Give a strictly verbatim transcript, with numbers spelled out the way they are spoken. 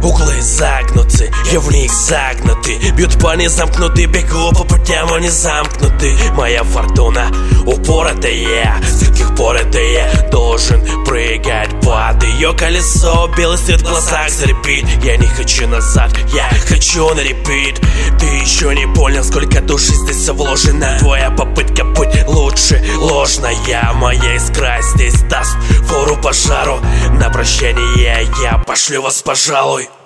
Углы загнуты, я в них загнуты. Бьют по незамкнуты, бегу по путям, они замкнуты. Моя фортуна упоротая, с каких пор это я должен прыгать под ее колесо? Белый свет в глазах заребит. Я не хочу назад, я хочу на репит. Ты еще не понял, сколько души здесь вложено. Твоя попытка быть лучше ложная. Моя искра здесь даст фору пожару. На прощание я пошлю вас, пожалуй.